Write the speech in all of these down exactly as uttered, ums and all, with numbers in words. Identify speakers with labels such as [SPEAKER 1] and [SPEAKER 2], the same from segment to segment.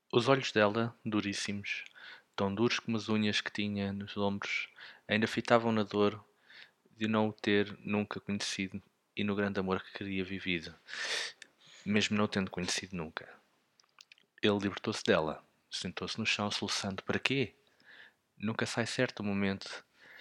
[SPEAKER 1] Os olhos dela, duríssimos, tão duros como as unhas que tinha nos ombros, ainda fitavam na dor de não o ter nunca conhecido e no grande amor que queria vivido, mesmo não tendo conhecido nunca. Ele libertou-se dela, sentou-se no chão, soluçando. Para quê? Nunca sai certo o momento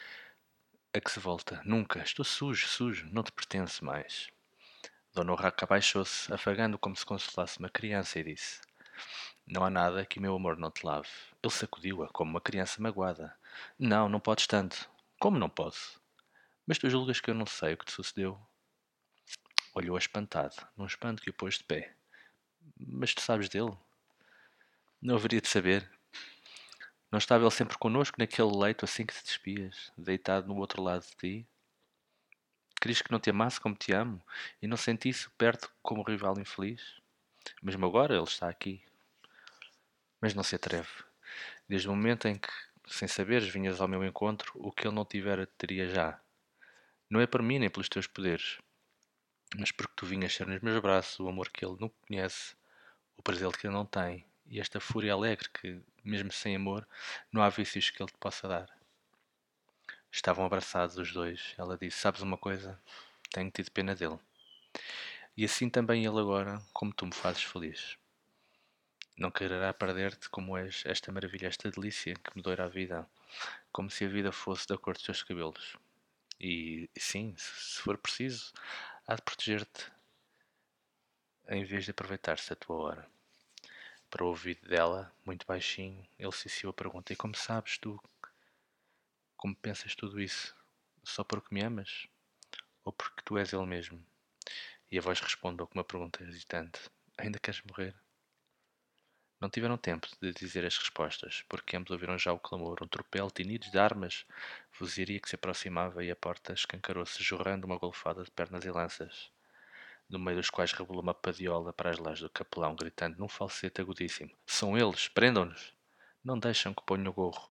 [SPEAKER 1] a que se volta. Nunca. Estou sujo, sujo. Não te pertence mais. Dona Urraca abaixou-se, afagando como se consolasse uma criança, e disse: Não há nada que meu amor não te lave. Ele sacudiu-a, como uma criança magoada. Não, não podes tanto. Como não posso? Mas tu julgas que eu não sei o que te sucedeu? Olhou-a espantado, num espanto que o pôs de pé. Mas tu sabes dele? Não haveria de saber. Não estava ele sempre connosco naquele leito assim que te despias, deitado no outro lado de ti? Querias que não te amasse como te amo e não sentisse perto como rival infeliz? Mesmo agora ele está aqui, mas não se atreve. Desde o momento em que, sem saberes, vinhas ao meu encontro, o que ele não tivera teria já. Não é por mim nem pelos teus poderes, mas porque tu vinhas ser nos meus braços o amor que ele não conhece, o prazer que ele não tem, e esta fúria alegre que, mesmo sem amor, não há vícios que ele te possa dar. Estavam abraçados os dois. Ela disse: Sabes uma coisa? Tenho tido pena dele. E assim também ele agora, como tu me fazes feliz. Não quererá perder-te como és esta maravilha, esta delícia que me doira a vida, como se a vida fosse da cor dos teus cabelos. E sim, se for preciso, há de proteger-te em vez de aproveitar-se da tua hora. Para o ouvido dela, muito baixinho, ele ciciou a pergunta: E como sabes tu, como pensas tudo isso? Só porque me amas? Ou porque tu és ele mesmo? E a voz respondeu com uma pergunta hesitante: Ainda queres morrer? Não tiveram tempo de dizer as respostas, porque ambos ouviram já o clamor, um tropel, tinidos de armas, vozeria que se aproximava e a porta escancarou-se, jorrando uma golfada de pernas e lanças, no meio dos quais rebolou uma padiola para as lajes do capelão, gritando num falsete agudíssimo: São eles! Prendam-nos! Não deixam que ponha o gorro.